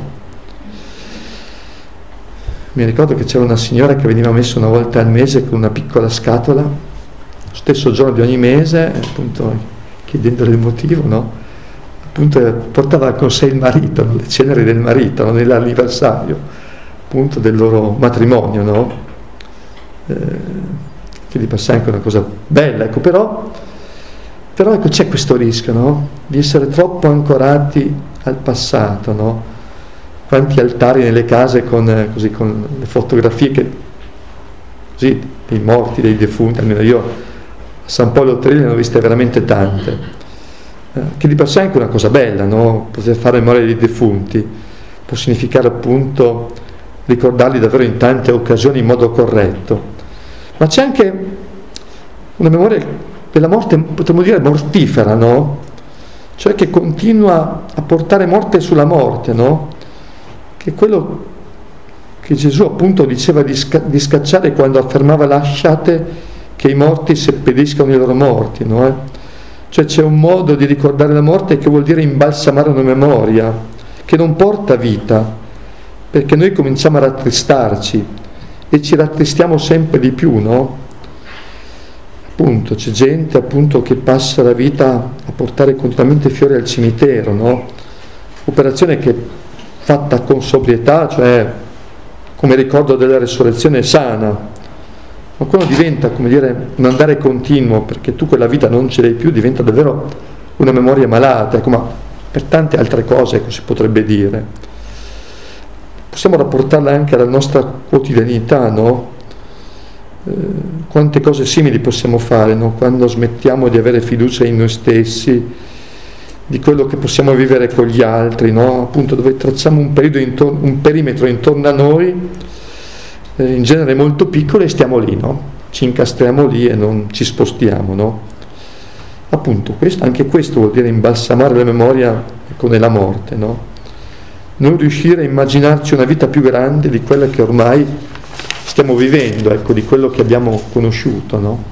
Mi ricordo che c'era una signora che veniva messa una volta al mese con una piccola scatola, stesso giorno di ogni mese, appunto chiedendole il motivo, no? Appunto portava con sé il marito, no? Le ceneri del marito, no? Nell'anniversario appunto del loro matrimonio, no? Eh, che di per sé è anche una cosa bella, ecco, però, però ecco, c'è questo rischio, no? Di essere troppo ancorati al passato, no? Quanti altari nelle case con, eh, così, con le fotografie che, così, dei morti, dei defunti, almeno io a San Polo Trelli ne ho viste veramente tante, eh, che di per sé è anche una cosa bella, no? Poter fare memoria dei defunti può significare, appunto, ricordarli davvero in tante occasioni in modo corretto, ma c'è anche una memoria della morte, potremmo dire mortifera, no? Cioè che continua a portare morte sulla morte, no? Che è quello che Gesù, appunto, diceva di, sca- di scacciare quando affermava: lasciate che i morti seppelliscano i loro morti, no? Eh? Cioè c'è un modo di ricordare la morte che vuol dire imbalsamare una memoria che non porta vita, perché noi cominciamo a rattristarci e ci rattristiamo sempre di più, no? Appunto, c'è gente, appunto, che passa la vita a portare continuamente fiori al cimitero, no? Operazione che fatta con sobrietà, cioè come ricordo della resurrezione sana, ma quello diventa, come dire, un andare continuo, perché tu quella vita non ce l'hai più, diventa davvero una memoria malata, ecco, ma per tante altre cose, ecco, si potrebbe dire. Possiamo rapportarla anche alla nostra quotidianità, no? Eh, quante cose simili possiamo fare, no? Quando smettiamo di avere fiducia in noi stessi, di quello che possiamo vivere con gli altri, no? Appunto, dove tracciamo un, intorno, un perimetro intorno a noi, eh, in genere molto piccolo, e stiamo lì, no? Ci incastriamo lì e non ci spostiamo, no? Appunto, questo, anche questo vuol dire imbalsamare la memoria, ecco, nella morte, no? Non riuscire a immaginarci una vita più grande di quella che ormai stiamo vivendo, ecco, di quello che abbiamo conosciuto, no?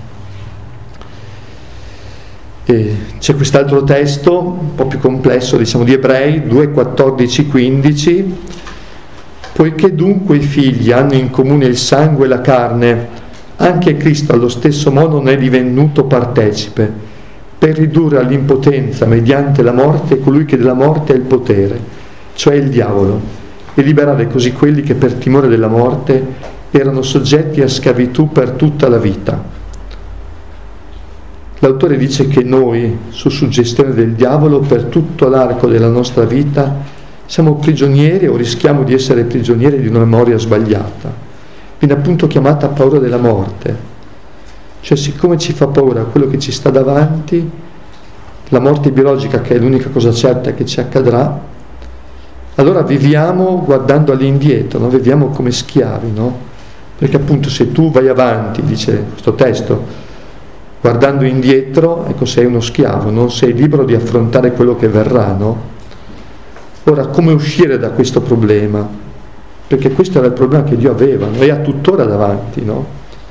E c'è quest'altro testo, un po' più complesso, diciamo, di Ebrei due, quattordici, quindici. Poiché dunque i figli hanno in comune il sangue e la carne, anche Cristo allo stesso modo ne è divenuto partecipe, per ridurre all'impotenza mediante la morte colui che della morte ha il potere, cioè il diavolo, e liberare così quelli che per timore della morte erano soggetti a schiavitù per tutta la vita. L'autore dice che noi, su suggestione del diavolo, per tutto l'arco della nostra vita siamo prigionieri o rischiamo di essere prigionieri di una memoria sbagliata. Viene appunto chiamata paura della morte. Cioè, siccome ci fa paura quello che ci sta davanti, la morte biologica, che è l'unica cosa certa che ci accadrà, allora viviamo guardando all'indietro, no? Viviamo come schiavi, no? Perché appunto se tu vai avanti, dice questo testo, guardando indietro, ecco, sei uno schiavo, non sei libero di affrontare quello che verrà, no? Ora, come uscire da questo problema? Perché questo era il problema che Dio aveva, no? E ha tuttora davanti, no?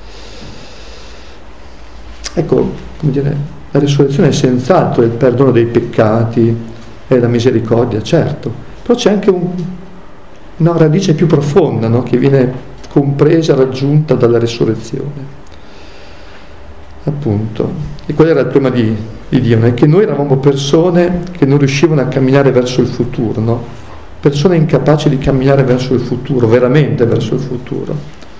Ecco, come dire, la risurrezione è senz'altro il perdono dei peccati, è la misericordia, certo, però c'è anche un, una radice più profonda, no? Che viene compresa, raggiunta dalla risurrezione. Appunto, e qual era il problema di, di Dio? È che noi eravamo persone che non riuscivano a camminare verso il futuro, no? Persone incapaci di camminare verso il futuro, veramente verso il futuro.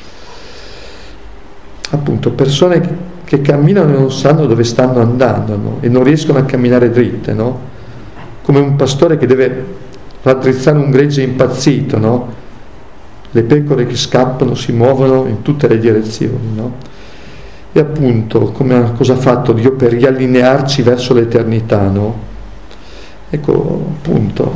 Appunto, persone che, che camminano e non sanno dove stanno andando, no? E non riescono a camminare dritte, no? Come un pastore che deve raddrizzare un gregge impazzito, no? Le pecore che scappano si muovono in tutte le direzioni, no? E appunto, come cosa ha fatto Dio per riallinearci verso l'eternità, no? Ecco, appunto,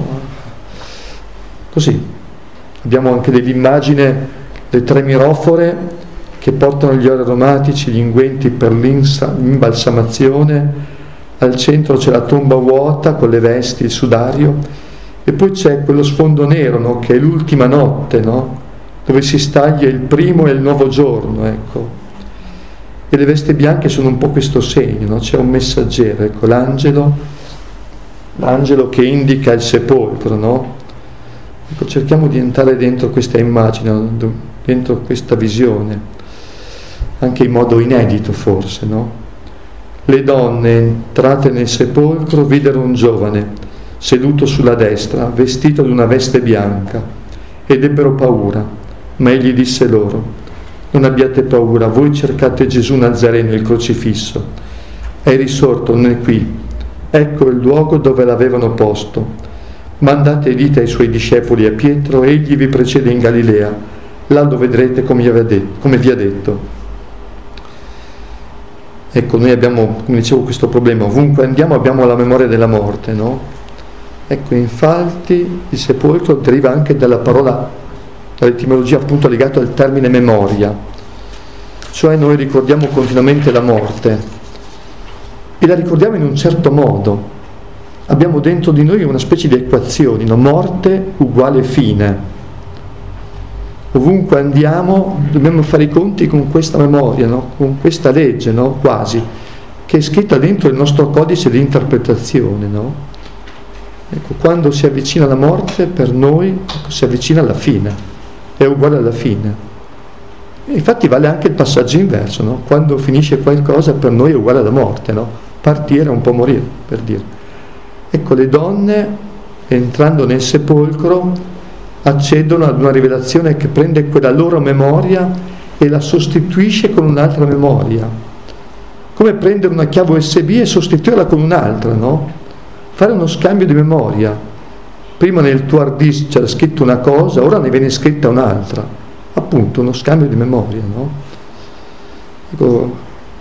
così. Abbiamo anche dell'immagine, le tre mirofore che portano gli oli aromatici, gli unguenti per l'imbalsamazione, al centro c'è la tomba vuota con le vesti, il sudario, e poi c'è quello sfondo nero, no? Che è l'ultima notte, no? Dove si staglia il primo e il nuovo giorno, ecco. E le vesti bianche sono un po' questo segno, no? C'è un messaggero, ecco, l'angelo, l'angelo che indica il sepolcro, no? Ecco, cerchiamo di entrare dentro questa immagine, no? Dentro questa visione, anche in modo inedito forse, no? Le donne entrate nel sepolcro videro un giovane seduto sulla destra, vestito di una veste bianca, ed ebbero paura, ma egli disse loro: non abbiate paura, voi cercate Gesù Nazareno, il crocifisso. È risorto, non è qui. Ecco il luogo dove l'avevano posto. Mandate e dite ai suoi discepoli e a Pietro, egli vi precede in Galilea, là lo vedrete come vi ha detto. Ecco, noi abbiamo, come dicevo, questo problema. Ovunque andiamo abbiamo la memoria della morte, no? Ecco, infatti il sepolcro deriva anche dalla parola, dall'etimologia appunto legata al termine memoria, cioè noi ricordiamo continuamente la morte e la ricordiamo in un certo modo. Abbiamo dentro di noi una specie di equazioni, no? Morte uguale fine. Ovunque andiamo dobbiamo fare i conti con questa memoria, no? Con questa legge, no? Quasi, che è scritta dentro il nostro codice di interpretazione, no? Ecco, quando si avvicina la morte, per noi ecco, si avvicina alla fine, è uguale alla fine. E infatti vale anche il passaggio inverso, no? Quando finisce qualcosa per noi è uguale alla morte, no? Partire è un po' morire, per dire. Ecco, le donne, entrando nel sepolcro, accedono ad una rivelazione che prende quella loro memoria e la sostituisce con un'altra memoria. Come prendere una chiave U S B e sostituirla con un'altra, no? Fare uno scambio di memoria. Prima nel tuo hard disk c'era scritto una cosa, ora ne viene scritta un'altra. Appunto, uno scambio di memoria, no? Ecco,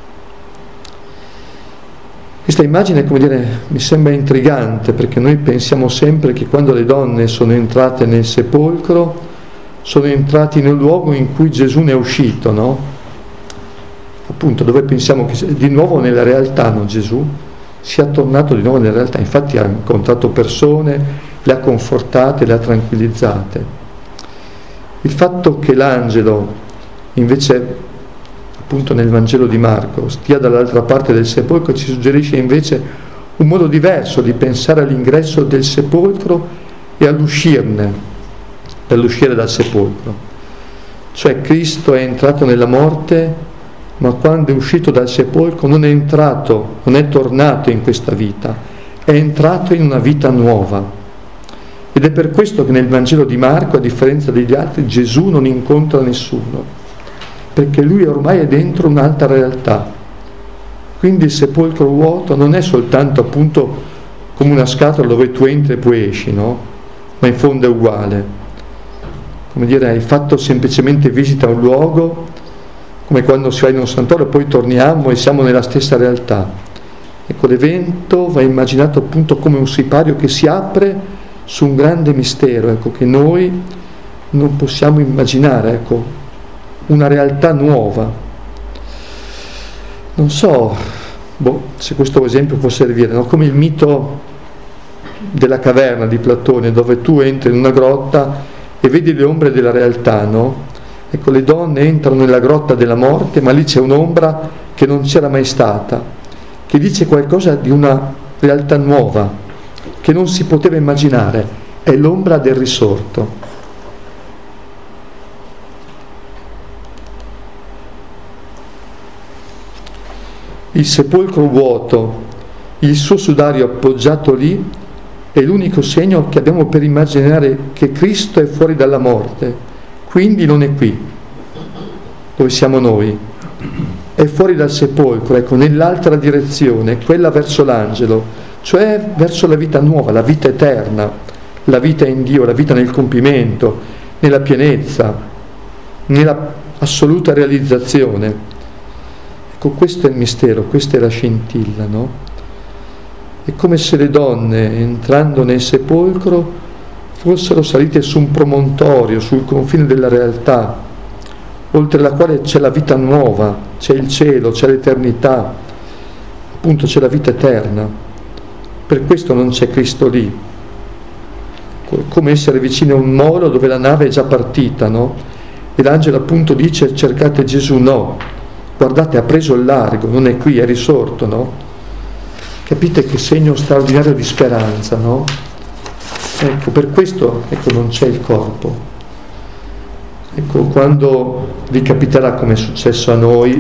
questa immagine, come dire, mi sembra intrigante, perché noi pensiamo sempre che quando le donne sono entrate nel sepolcro, sono entrati nel luogo in cui Gesù ne è uscito, no? Appunto, dove pensiamo che di nuovo nella realtà, no, Gesù sia tornato di nuovo nella realtà. Infatti ha incontrato persone, le ha confortate, le ha tranquillizzate. Il fatto che l'angelo invece, appunto nel Vangelo di Marco, stia dall'altra parte del sepolcro ci suggerisce invece un modo diverso di pensare all'ingresso del sepolcro e all'uscirne, all'uscire dal sepolcro. Cioè Cristo è entrato nella morte, ma quando è uscito dal sepolcro non è entrato, non è tornato in questa vita, è entrato in una vita nuova. Ed è per questo che nel Vangelo di Marco, a differenza degli altri, Gesù non incontra nessuno, perché lui ormai è dentro un'altra realtà. Quindi il sepolcro vuoto non è soltanto appunto come una scatola dove tu entri e poi esci, no? Ma in fondo è uguale. Come dire, hai fatto semplicemente visita a un luogo, come quando si va in un santuario, poi torniamo e siamo nella stessa realtà. Ecco, l'evento va immaginato appunto come un sipario che si apre su un grande mistero, ecco, che noi non possiamo immaginare, ecco, una realtà nuova. Non so, boh, se questo esempio può servire, no? Come il mito della caverna di Platone, dove tu entri in una grotta e vedi le ombre della realtà, no? Ecco, le donne entrano nella grotta della morte, ma lì c'è un'ombra che non c'era mai stata, che dice qualcosa di una realtà nuova, che non si poteva immaginare, è l'ombra del risorto. Il sepolcro vuoto, il suo sudario appoggiato lì, è l'unico segno che abbiamo per immaginare che Cristo è fuori dalla morte, quindi non è qui, dove siamo noi, è fuori dal sepolcro, ecco, nell'altra direzione, quella verso l'angelo, cioè verso la vita nuova, la vita eterna, la vita in Dio, la vita nel compimento, nella pienezza, nella assoluta realizzazione. Ecco, questo è il mistero, questa è la scintilla, no? È come se le donne, entrando nel sepolcro, fossero salite su un promontorio, sul confine della realtà, oltre la quale c'è la vita nuova, c'è il cielo, c'è l'eternità, appunto c'è la vita eterna. Per questo non c'è Cristo lì. È come essere vicino a un molo dove la nave è già partita, no? E l'angelo appunto dice: cercate Gesù, no, guardate, ha preso il largo, non è qui, è risorto, no? Capite che segno straordinario di speranza, no? Ecco, per questo, ecco, non c'è il corpo. Ecco, quando vi capiterà, come è successo a noi,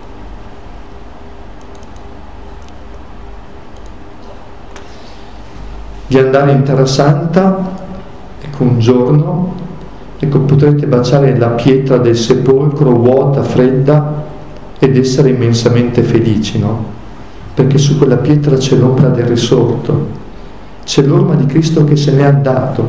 di andare in Terra Santa, ecco, un giorno, ecco, potrete baciare la pietra del sepolcro vuota, fredda, ed essere immensamente felici, no? Perché su quella pietra c'è l'ombra del risorto, c'è l'orma di Cristo che se n'è andato.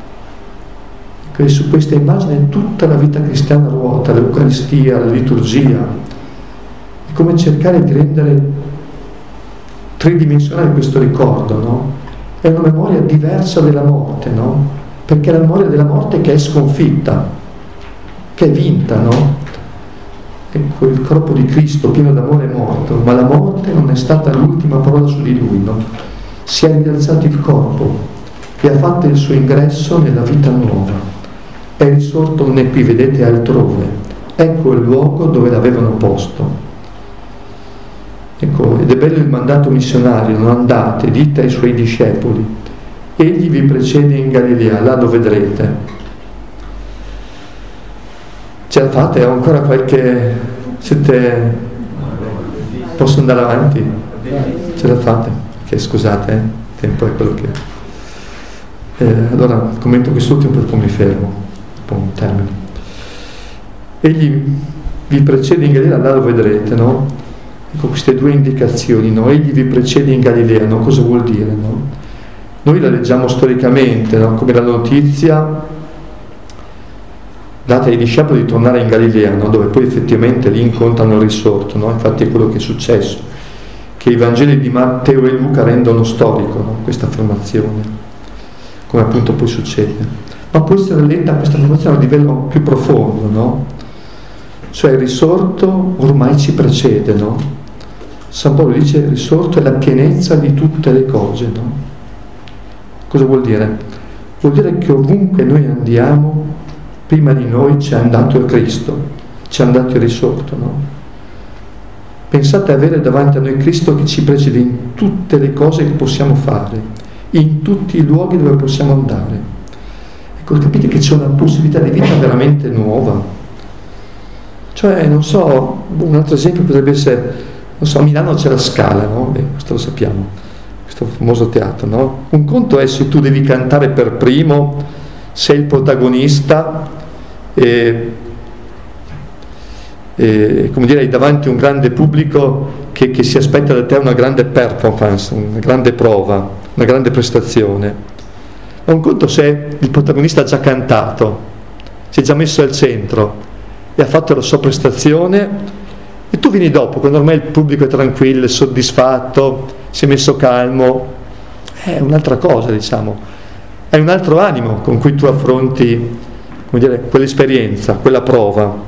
E su questa immagine tutta la vita cristiana ruota, l'Eucaristia, la liturgia. È come cercare di rendere tridimensionale questo ricordo, no? È una memoria diversa della morte, no? Perché è la memoria della morte che è sconfitta, che è vinta, no? Ecco, il corpo di Cristo pieno d'amore è morto, ma la morte non è stata l'ultima parola su di lui, no? Si è rialzato il corpo e ha fatto il suo ingresso nella vita nuova. È risorto, non è qui, vedete, è altrove. Ecco il luogo dove l'avevano posto. Ecco, ed è bello il mandato missionario, no? Andate, dite ai suoi discepoli, egli vi precede in Galilea, là lo vedrete. Ce la fate? Ho ancora qualche... siete... posso andare avanti? Ce la fate? Che scusate, eh? Il tempo è quello che... Eh, allora commento quest'ultimo per poi mi fermo, poi un termine. Egli vi precede in Galilea, là lo vedrete, no? Ecco queste due indicazioni, no? Egli vi precede in Galilea, no? Cosa vuol dire, no? Noi la leggiamo storicamente, no? Come la notizia data ai discepoli di tornare in Galilea, no? Dove poi effettivamente lì incontrano il risorto, no? Infatti è quello che è successo, che i Vangeli di Matteo e Luca rendono storico, no? Questa affermazione, come appunto poi succede. Ma può essere letta questa affermazione a livello più profondo, no? Cioè il risorto ormai ci precede, no? San Paolo dice il risorto è la pienezza di tutte le cose, no? Cosa vuol dire? Vuol dire che ovunque noi andiamo, prima di noi c'è andato il Cristo, c'è andato il risorto, no? Pensate ad avere davanti a noi Cristo che ci precede in tutte le cose che possiamo fare, in tutti i luoghi dove possiamo andare. Ecco, capite che c'è una possibilità di vita veramente nuova. Cioè, non so, un altro esempio potrebbe essere, non so, a Milano c'è la Scala, no? Beh, questo lo sappiamo, questo famoso teatro, no? Un conto è se tu devi cantare per primo, sei il protagonista e, e come dire, hai davanti un grande pubblico che, che si aspetta da te una grande performance, una grande prova, una grande prestazione. Ma un conto se il protagonista ha già cantato, si è già messo al centro e ha fatto la sua prestazione e tu vieni dopo, quando ormai il pubblico è tranquillo, è soddisfatto, si è messo calmo, è un'altra cosa, diciamo, è un altro animo con cui tu affronti, come dire, quell'esperienza, quella prova.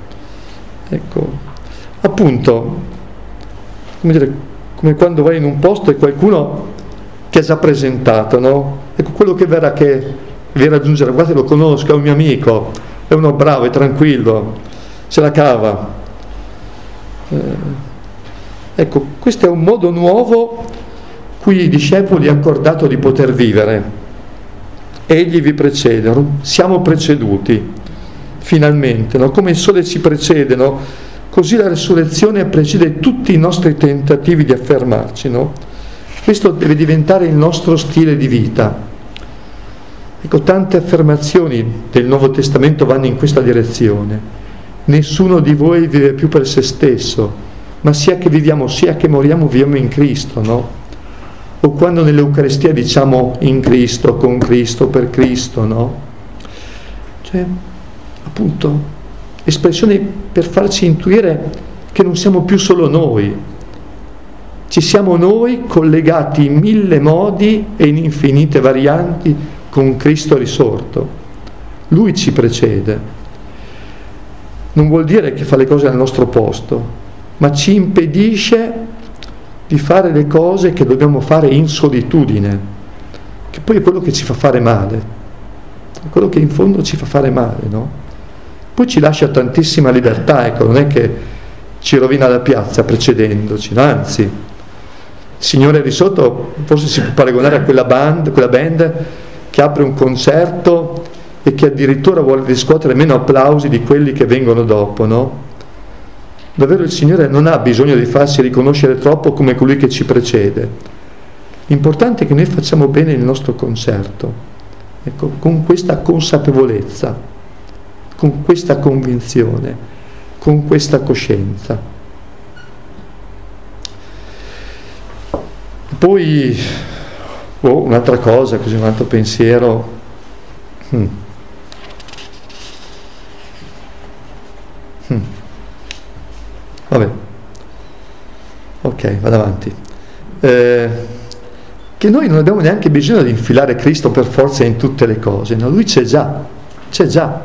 Ecco, appunto, come dire, come quando vai in un posto e qualcuno che ha già presentato, no? Ecco, quello che verrà che vi raggiungere, guardate, lo conosco, è un mio amico, è uno bravo, è tranquillo, se la cava. Eh, ecco, questo è un modo nuovo cui i discepoli hanno accordato di poter vivere. Egli vi precede, siamo preceduti, finalmente, no? Come il sole ci precede, no? Così la resurrezione precede tutti i nostri tentativi di affermarci, no? Questo deve diventare il nostro stile di vita. Ecco, tante affermazioni del Nuovo Testamento vanno in questa direzione. Nessuno di voi vive più per se stesso, ma sia che viviamo, sia che moriamo, viviamo in Cristo, no? O quando nell'Eucaristia diciamo in Cristo, con Cristo, per Cristo, no? Cioè, appunto, espressioni per farci intuire che non siamo più solo noi, ci siamo noi collegati in mille modi e in infinite varianti con Cristo risorto. Lui ci precede. Non vuol dire che fa le cose al nostro posto, ma ci impedisce di fare le cose che dobbiamo fare in solitudine, che poi è quello che ci fa fare male, è quello che in fondo ci fa fare male, no? Poi ci lascia tantissima libertà, ecco, non è che ci rovina la piazza precedendoci, anzi, il Signore risorto forse si può paragonare a quella band, quella band che apre un concerto e che addirittura vuole riscuotere meno applausi di quelli che vengono dopo, no? Davvero il Signore non ha bisogno di farsi riconoscere troppo come colui che ci precede. L'importante è che noi facciamo bene il nostro concerto, ecco, con questa consapevolezza, con questa convinzione, con questa coscienza. E poi, oh, un'altra cosa, così un altro pensiero. Hmm. Hmm. Vabbè, ok, vado avanti. Eh, che noi non abbiamo neanche bisogno di infilare Cristo per forza in tutte le cose, no? Lui c'è già, c'è già.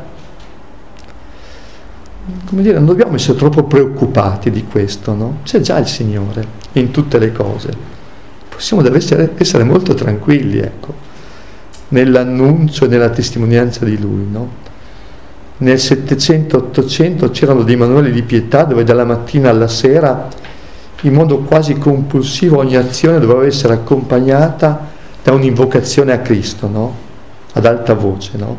Come dire, non dobbiamo essere troppo preoccupati di questo, no? C'è già il Signore in tutte le cose. Possiamo essere, essere molto tranquilli, ecco, nell'annuncio e nella testimonianza di Lui, no? Nel settecento ottocento c'erano dei manuali di pietà dove dalla mattina alla sera, in modo quasi compulsivo, ogni azione doveva essere accompagnata da un'invocazione a Cristo, no? Ad alta voce, no?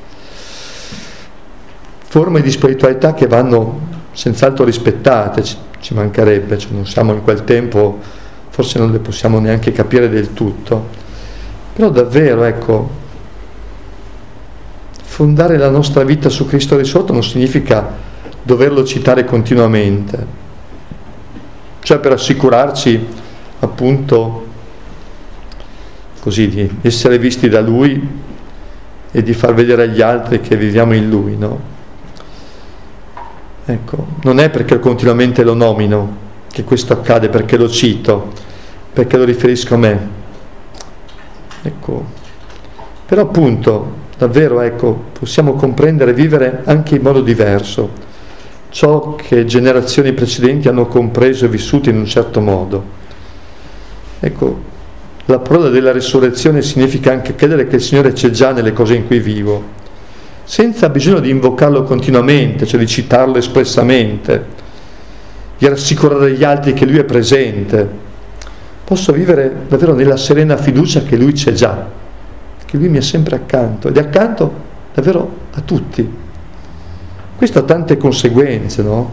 Forme di spiritualità che vanno senz'altro rispettate, ci, ci mancherebbe, cioè non siamo in quel tempo, forse non le possiamo neanche capire del tutto, però davvero, ecco, fondare la nostra vita su Cristo risorto non significa doverlo citare continuamente, cioè per assicurarci appunto così di essere visti da Lui e di far vedere agli altri che viviamo in Lui, no? Ecco, non è perché continuamente lo nomino che questo accade, perché lo cito, perché lo riferisco a me, ecco, però appunto davvero, ecco, possiamo comprendere e vivere anche in modo diverso ciò che generazioni precedenti hanno compreso e vissuto in un certo modo. Ecco, la parola della risurrezione significa anche credere che il Signore c'è già nelle cose in cui vivo, senza bisogno di invocarlo continuamente, cioè di citarlo espressamente, di rassicurare gli altri che Lui è presente. Posso vivere davvero nella serena fiducia che Lui c'è già, che Lui mi è sempre accanto, ed è accanto davvero a tutti. Questo ha tante conseguenze, no?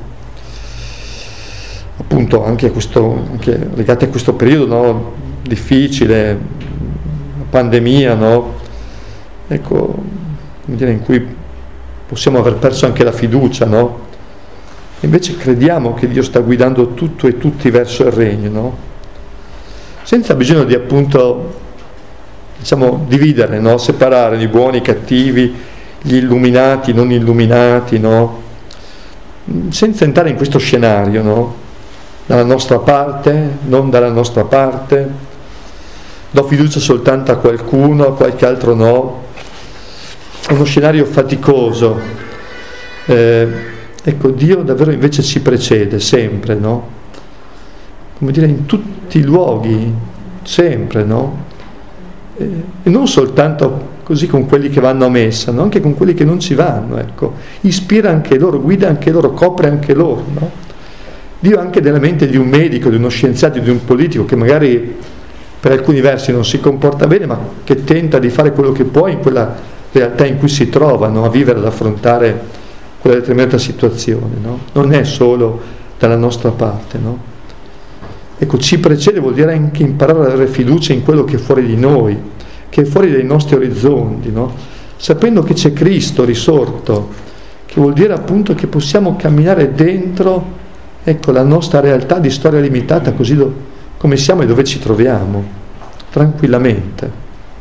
Appunto anche, a questo, anche legate a questo periodo, no? Difficile, pandemia, no? Ecco, come dire, in cui possiamo aver perso anche la fiducia, no? Invece crediamo che Dio sta guidando tutto e tutti verso il regno, no? Senza bisogno di appunto, diciamo, dividere, no? Separare i buoni, i cattivi, gli illuminati, i non illuminati, no? Senza entrare in questo scenario, no? dalla nostra parte, non dalla nostra parte, do fiducia soltanto a qualcuno, a qualche altro no. È uno scenario faticoso. Eh, ecco, Dio davvero invece ci precede sempre, no? Come dire, in tutti i luoghi, sempre, no? Eh, e non soltanto così con quelli che vanno a messa, no? Anche con quelli che non ci vanno, ecco. Ispira anche loro, guida anche loro, copre anche loro, no? Dio anche nella mente di un medico, di uno scienziato, di un politico che magari per alcuni versi non si comporta bene, ma che tenta di fare quello che può in quella realtà in cui si trova, no? A vivere, ad affrontare quella determinata situazione, no? Non è solo dalla nostra parte, no? Ecco, ci precede vuol dire anche imparare ad avere fiducia in quello che è fuori di noi, che è fuori dai nostri orizzonti, no? Sapendo che c'è Cristo risorto, che vuol dire appunto che possiamo camminare dentro, ecco, la nostra realtà di storia limitata, così do, come siamo e dove ci troviamo, tranquillamente.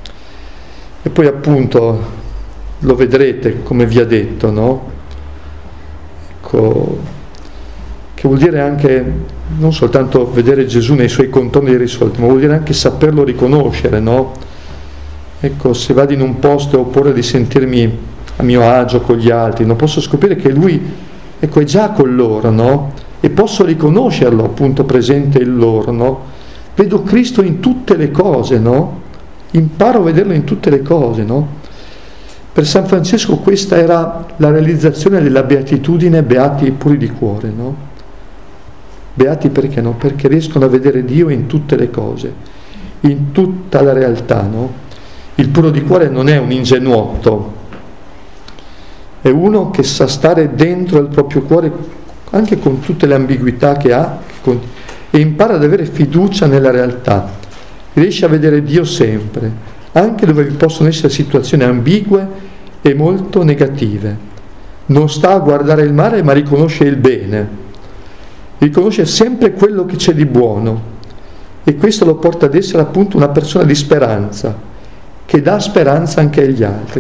E poi appunto lo vedrete, come vi ha detto, no? Ecco, che vuol dire anche non soltanto vedere Gesù nei suoi contorni risolti, ma vuol dire anche saperlo riconoscere, no? Ecco, se vado in un posto e ho paura di sentirmi a mio agio con gli altri, non posso scoprire che Lui, ecco, è già con loro, no? E posso riconoscerlo appunto presente in loro, no? Vedo Cristo in tutte le cose, no? Imparo a vederlo in tutte le cose, no? Per San Francesco questa era la realizzazione della beatitudine, beati i puri di cuore, no? Beati perché no? Perché riescono a vedere Dio in tutte le cose, in tutta la realtà, no? Il puro di cuore non è un ingenuotto, è uno che sa stare dentro il proprio cuore anche con tutte le ambiguità che ha, e impara ad avere fiducia nella realtà, riesce a vedere Dio sempre, anche dove vi possono essere situazioni ambigue e molto negative. Non sta a guardare il male, ma riconosce il bene, riconosce sempre quello che c'è di buono, e questo lo porta ad essere appunto una persona di speranza, che dà speranza anche agli altri.